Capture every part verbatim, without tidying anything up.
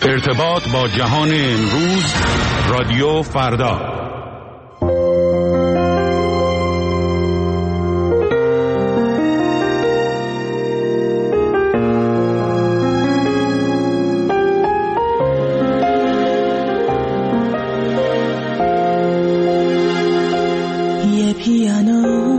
ارتباط با جهان امروز، رادیو فردا. یه پیانو،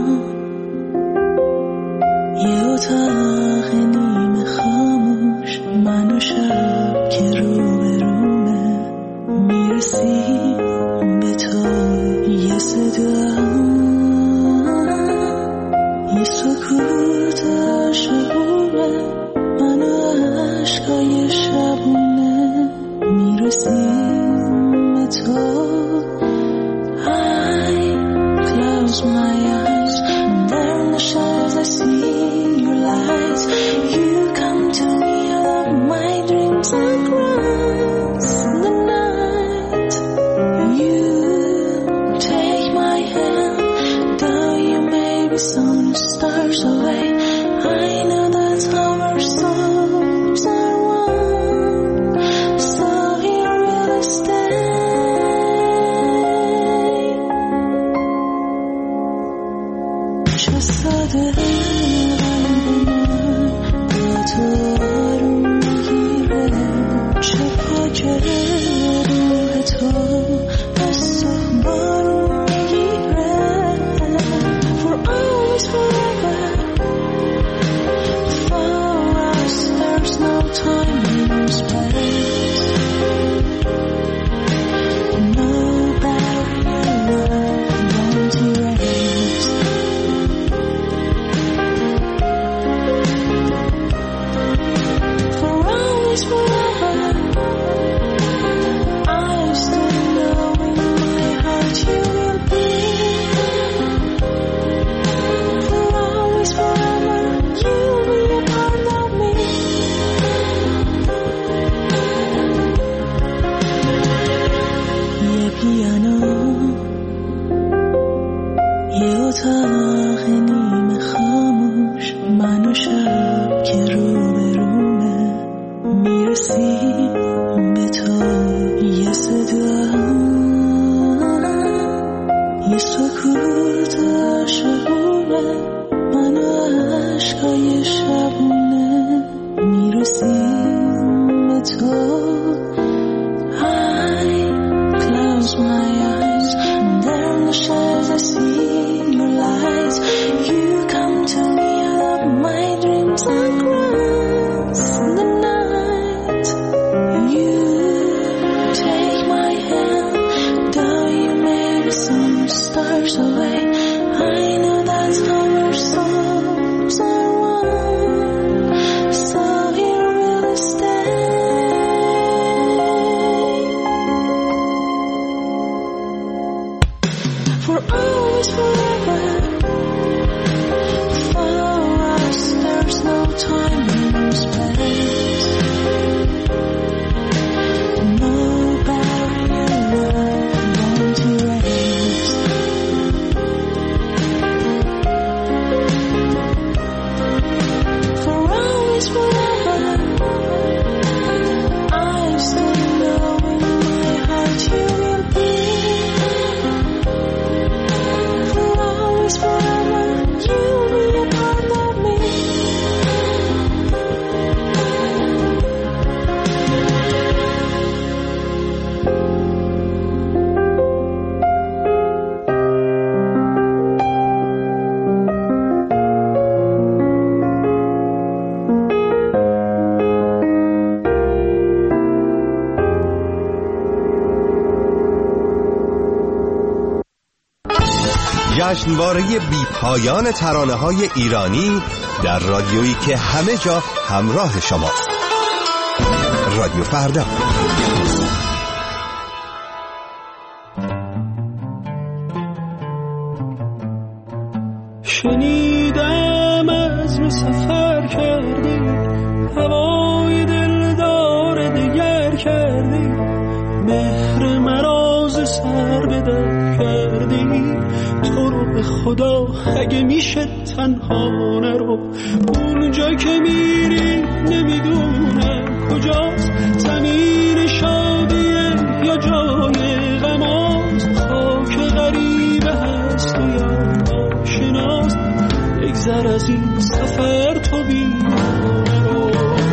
یه اتاق نیمه خاموش، من و شب که رو به رومه، میرسی به تو، یه صدا، یه سکوت شعوره، من و عشقای شبونه، میرسی به تو. Close my eyes, and there in the shadows I see your lights. You come to me out of my dreams and cross the night. You take my hand, though you may be some stars away. I know that's how our souls are one, so here we'll stay. ساده قلب من با تو آروم میگیره، چه پاکه روح تو از تو بارون میگیره. For always forever, for us there's no time or space, no barrier won't erase. اتاق نیمه خاموش، من و شب که رو به رومه، میرسی به تو، یه صدا، یه سکوت شعوره، من و عشقای شبونه، میرسی به تو. I close my eyes, and there in the shadows I see your lights. You come to me out of my dreams and cross the night. You take my hand, though you may be some stars away. I know that's how our souls are one, so here we'll stay. For always forever, for us there's no time or space, no barrier won't erase. For always forever, I still know in my heart you will be. Forever, you'll be a part of me. جشنواره بی پایان ترانه‌های ایرانی در رادیویی که همه جا همراه شماست. رادیو فردا. شنیدم از رو سفر کردی، هوای دلدار دگر کردی، مهر مراز سر به در کردی. تو رو به خدا اگه میشه تنها نرو، اونجا که میری نمیدونم کجاست، زمین یا جای غماست، خاک غریبه هست و یا آشناست. بگذر از این سفر تو بیمانه رو.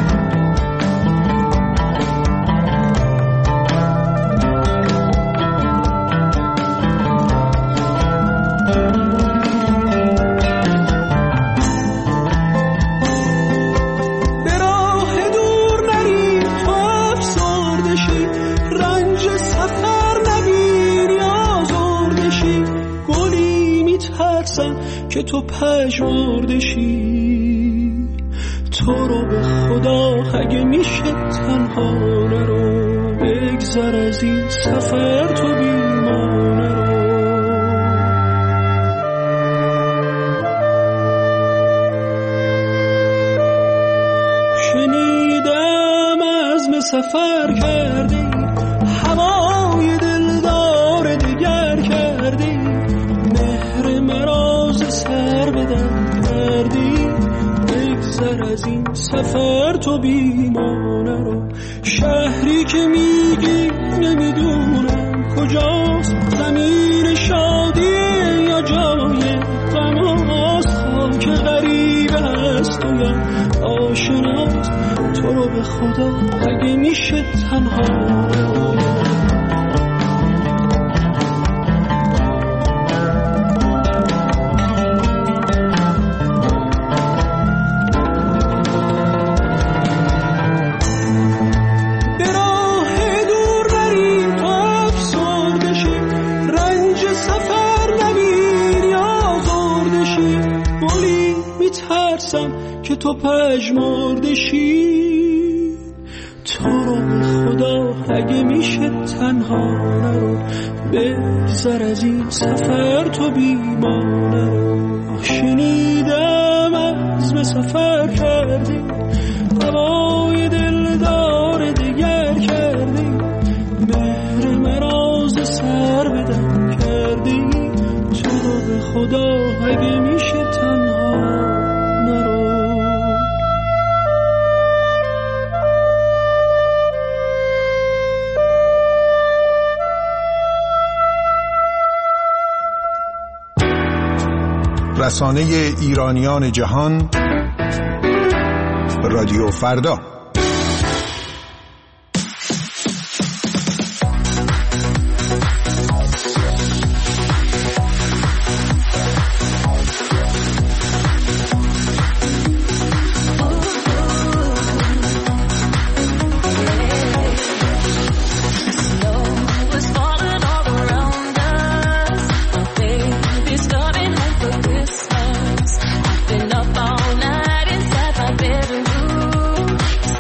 که تو پژمرده شی، تو رو به خدا اگه میشه تنها نرو. بگذر از این سفر تو بیمانه رو. شنیدم عزم سفر کردی، هوای دلدار دگر کردی، مهر مرا سر بدم کردی. بگذر از این سفر تو بیمانه رو. شهری که میگی نمیدونم کجاست، زمین شادی یا جای غماست. خاک غریبه هست و یا آشناست، تو رو به خدا اگه میشه تنها رو. که تو پژمرده شی، تو رو به خدا اگه میشه تنها نرو. بگذر از این سفر تو بیمانه رو. شنیدم عزم سفر کردی، هوای دلدار دگر کردی، مهر مراز سر بدم کردی. تو رو به خدا اگه میشه تنها رسانه ایرانیان جهان، رادیو فردا. Been up all night inside my bedroom.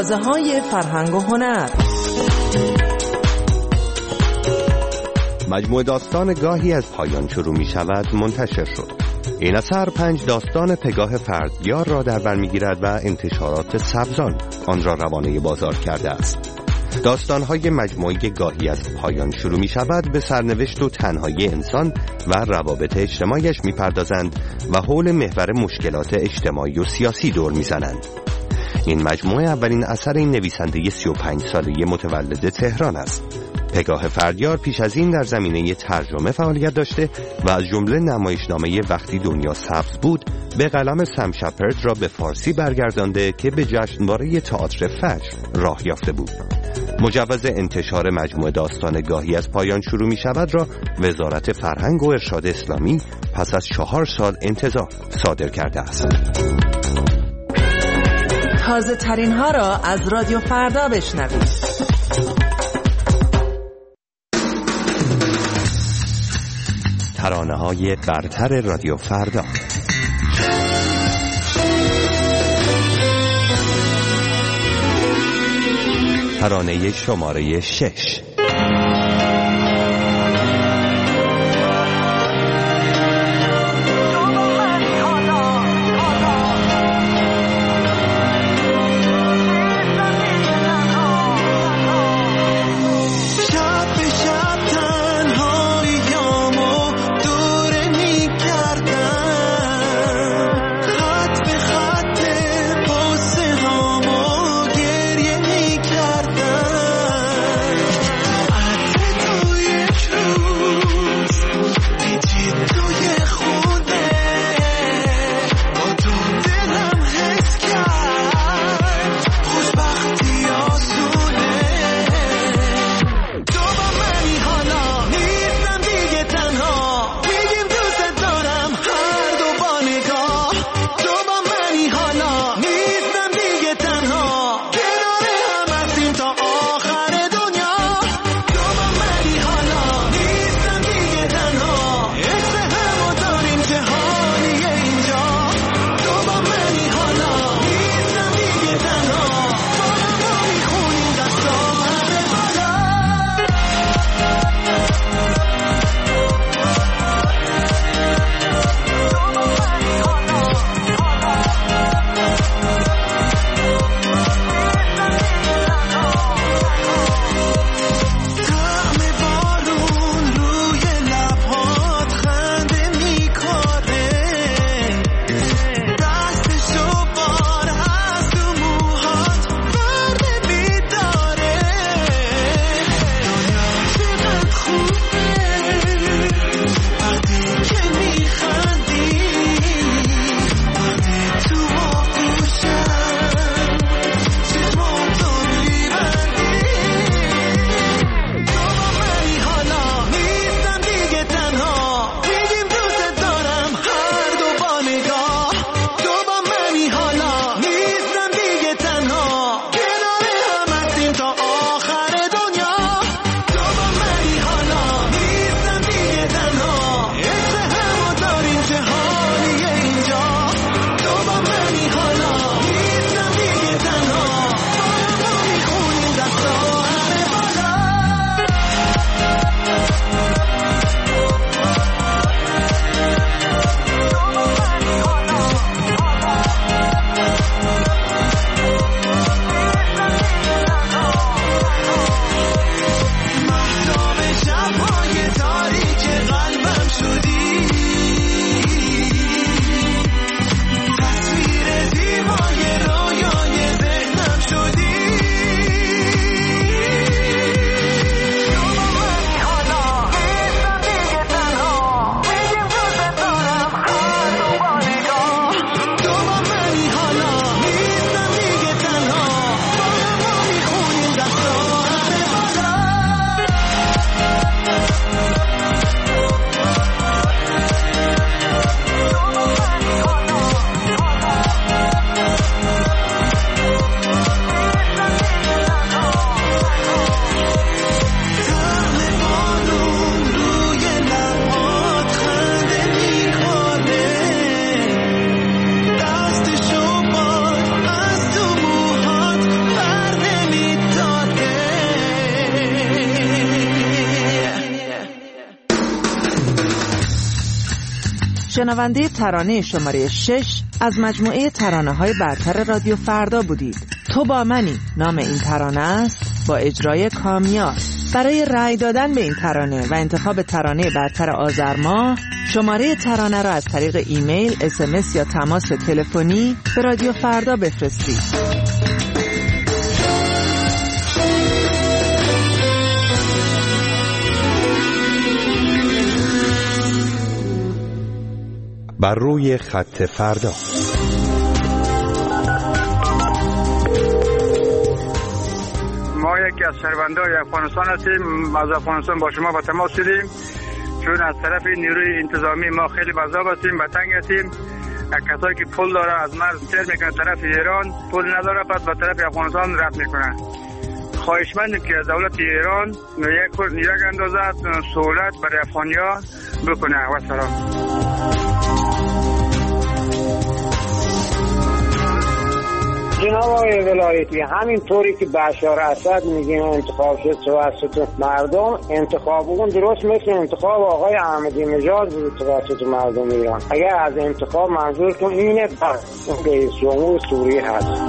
رازهای فرهنگ و هنر. مجموعه داستان گاهی از پایان شروع می شود منتشر شد. این اثر پنج داستان پگاه فردیار را در بر می گیرد و انتشارات سبزان آن را روانه بازار کرده است. داستان‌های مجموعه گاهی از پایان شروع می شود به سرنوشت و تنهایی انسان و روابط اجتماعیش می پردازند و حول محور مشکلات اجتماعی و سیاسی دور می زنند. این مجموعه اولین اثر این نویسنده سی و پنج ساله متولد تهران است. پگاه فردیار پیش از این در زمینه ترجمه فعالیت داشته و از جمله نمایشنامه وقتی دنیا سبز بود به قلم سم شپرد را به فارسی برگردانده که به جشنواره تئاتر فجر راه یافته بود. مجوز انتشار مجموعه داستان گاهی از پایان شروع می شود را وزارت فرهنگ و ارشاد اسلامی پس از چهار سال انتظار صادر کرده است. تازه ترین ها را از رادیو فردا بشنوید. ترانه های برتر رادیو فردا. ترانه شماره شش. شنونده ترانه شماره شش از مجموعه ترانه‌های برتر رادیو فردا بودید. تو با منی نام این ترانه است با اجرای کامیار. برای رأی دادن به این ترانه و انتخاب ترانه برتر آذر ماه شماره ترانه را از طریق ایمیل، اس ام اس یا تماس تلفنی به رادیو فردا بفرستید. بر روی خط فردا. ما یکی از شهروندان افغانستان هستیم. از افغانستان با شما به تماس شدیم چون از طرف نیروی انتظامی ما خیلی بذاب هستیم، به تنگ هستیم. کسایی که پول داره از مرز سیر میکنه طرف ایران، پول نداره پس به طرف افغانستان رفت میکنه. خواهشمندیم که از دولت ایران یک یک اندازه سهولت برای افغانیا بکنه. و سلام. جناب آقای ولایتی، همین طوری که بشار اسد میگیم انتخاب شد توسط مردم، انتخاب اون درست مثل انتخاب آقای احمدی نژاد بود توسط مردم ایران. اگر از انتخاب منظورتون اینه، بس اون رئیس جمهور سوریه هست.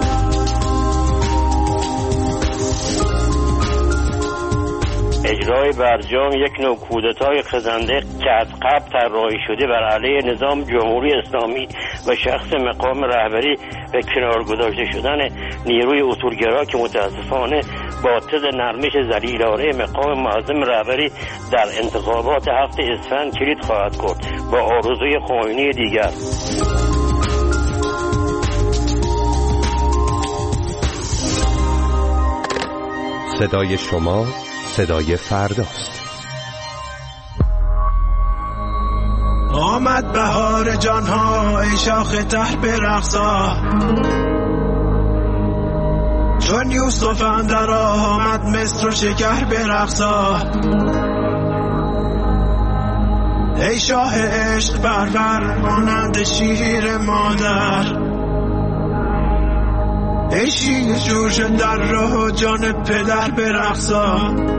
اجرای برجام یک نوع کودتای خزنده که از قبل طراحی شده بر علیه نظام جمهوری اسلامی و شخص مقام رهبری و کنار گذاشته شدن نیروی اصولگرا که متاسفانه با طد نرمش ذلیلانه مقام معظم رهبری در انتخابات هفته اسفند کلید خواهد کرد با آرزوی خمینی دیگر. صدای شما صدای فرداست. آمد بهار جانها ای شاخ ته برقصا، چون یوسف اندر آمد مصر و شکر برقصا. ای شاه عشق بربر مانند شیر مادر، ای شیر جوش در راه جان پدر برقصا.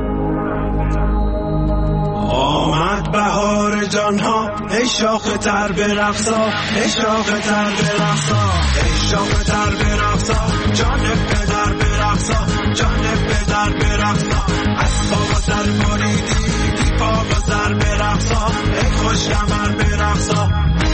آمد بهار جانها ای شاخ تر برقصا، ای شاخ تر برقصا، ای شاخ تر برقصا، جان پدر برقصا، جان پدر برقصا. از پا و سر بریدی بی پا و سر برقصا، ای خوش کمر برقصا.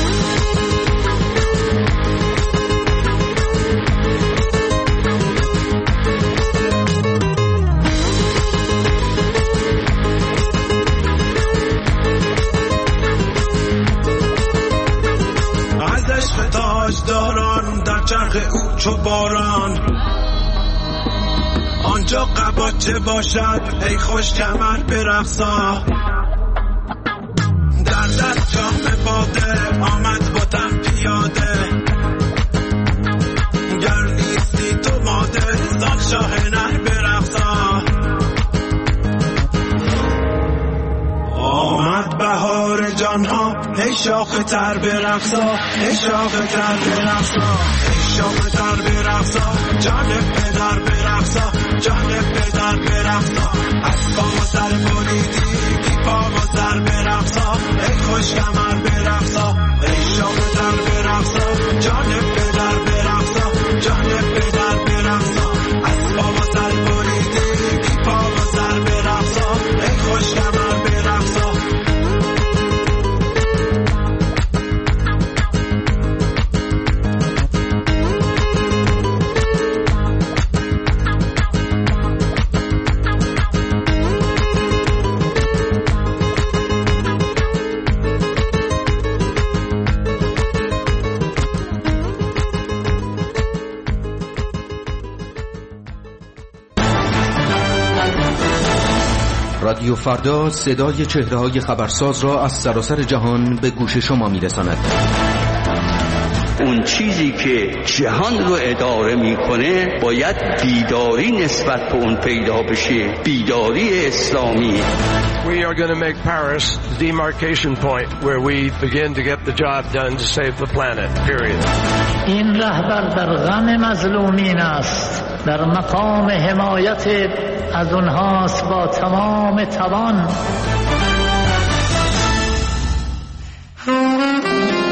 داران در چرخ او چو باران، آنجا قباچه باشد ای خوش کمر برقصا. در دست جام باده آمد با تن پیاده، گر نیستی تو ماده زان شاه نر برقصا. آمد بهار جانها ای شاخ تر برقصا، ای شاخ تر برقصا، ای شاخ تر برقصا، جان پدر برقصا، جان پدر برقصا. از پا و سر بریدی بی پا و سر برقصا، ای خوش کمر برقصا، ای شاخ تر برقصا، جان پدر برقصا، جان پدر برقصا. از پا و سر بریدی بی پا و سر برقصا، ای خوش کمر برقصا. رادیو فردا صدای چهره‌های خبرساز را از سراسر جهان به گوش شما می‌رساند. اون چیزی که جهان رو اداره میکنه باید بیداری نسبت به اون پیدا بشه، بیداری اسلامی. We are going to make Paris the demarcation point where we begin to get the job done to save the planet. Period. این رهبر در غم مظلومین است، در مقام حمایت از اونهاست با تمام توان.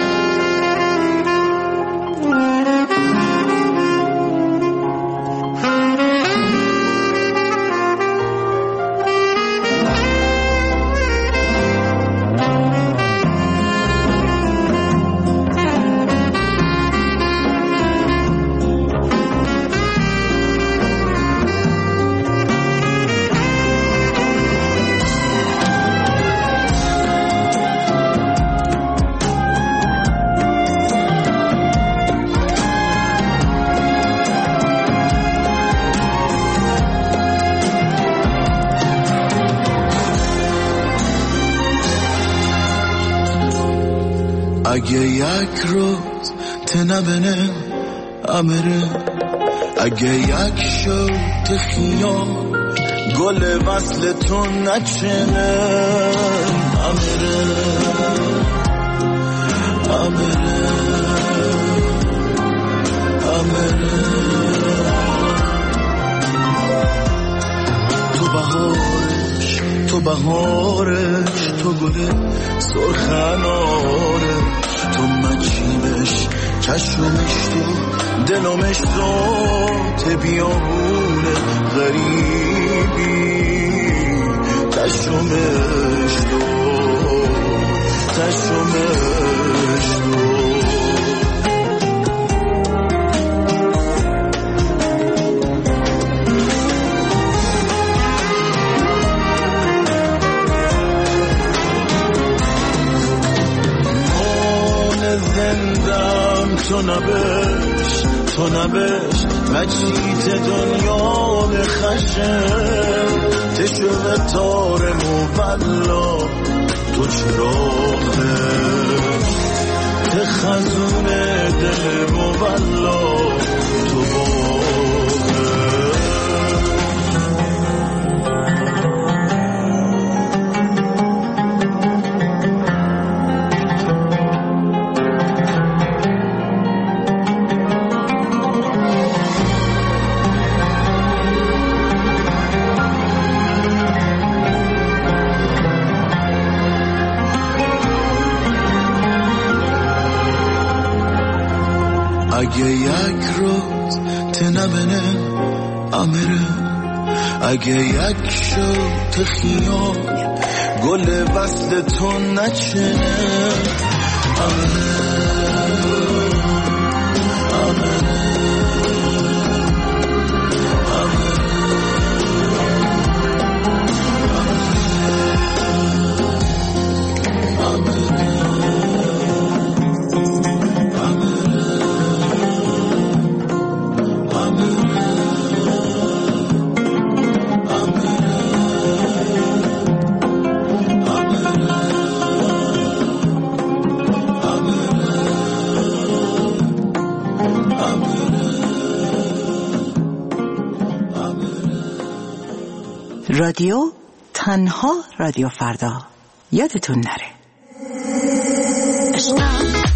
اگه یک روز تنبنه امره، اگه یک شوت خیال گل وصل تو نچنه امره امره امره. تو بهارش تو بهارش تو گل سرخنارش، تو مچیمش چشمش تو دلمش ذات بیابونه غریبی، چشمش تو چشمش تو. زندم تو نبش تو نبش مچیت دنیا بخشم، تشوه تار مولا تو چراغه، تخزون دل مولا تو باغه. اگه یک روز تنبنه امره، اگه یک شوت خیال گل وصل تو نچنه امره امره رادیو تنها رادیو فردا، یادتون نره.